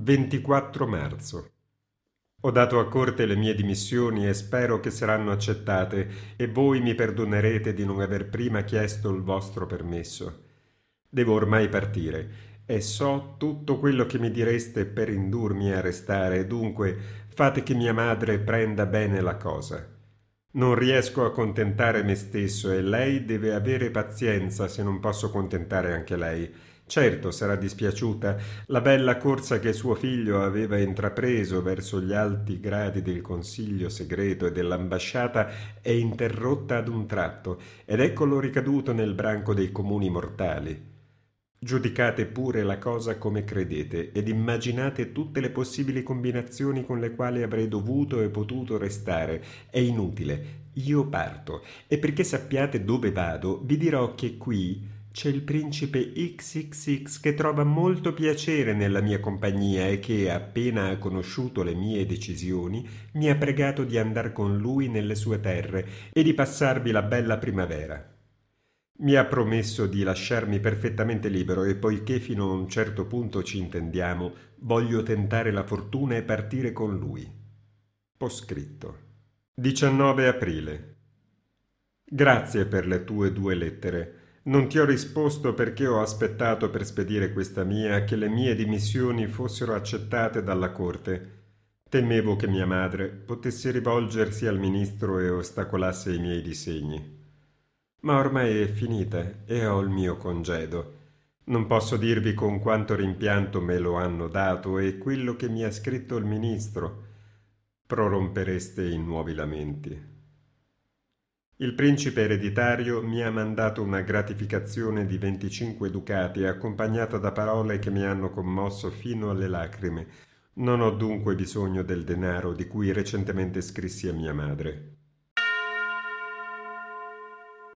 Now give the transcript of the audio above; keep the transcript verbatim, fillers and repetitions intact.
ventiquattro marzo. Ho dato a corte le mie dimissioni e spero che saranno accettate e voi mi perdonerete di non aver prima chiesto il vostro permesso. Devo ormai partire e so tutto quello che mi direste per indurmi a restare, dunque fate che mia madre prenda bene la cosa. Non riesco a contentare me stesso e lei deve avere pazienza se non posso contentare anche lei. Certo sarà dispiaciuta. La bella corsa che suo figlio aveva intrapreso verso gli alti gradi del consiglio segreto e dell'ambasciata è interrotta ad un tratto, ed eccolo ricaduto nel branco dei comuni mortali. Giudicate pure la cosa come credete ed immaginate tutte le possibili combinazioni con le quali avrei dovuto e potuto restare. È inutile. Io parto, e perché sappiate dove vado, vi dirò che qui c'è il principe X X X che trova molto piacere nella mia compagnia e che, appena ha conosciuto le mie decisioni, mi ha pregato di andar con lui nelle sue terre e di passarvi la bella primavera. Mi ha promesso di lasciarmi perfettamente libero e poiché fino a un certo punto ci intendiamo, voglio tentare la fortuna e partire con lui. Poscritto. diciannove aprile. Grazie per le tue due lettere. Non ti ho risposto perché ho aspettato per spedire questa mia che le mie dimissioni fossero accettate dalla corte. Temevo che mia madre potesse rivolgersi al ministro e ostacolasse i miei disegni. Ma ormai è finita e ho il mio congedo. Non posso dirvi con quanto rimpianto me lo hanno dato e quello che mi ha scritto il ministro. Prorompereste in nuovi lamenti. Il principe ereditario mi ha mandato una gratificazione di venticinque ducati accompagnata da parole che mi hanno commosso fino alle lacrime. Non ho dunque bisogno del denaro di cui recentemente scrissi a mia madre.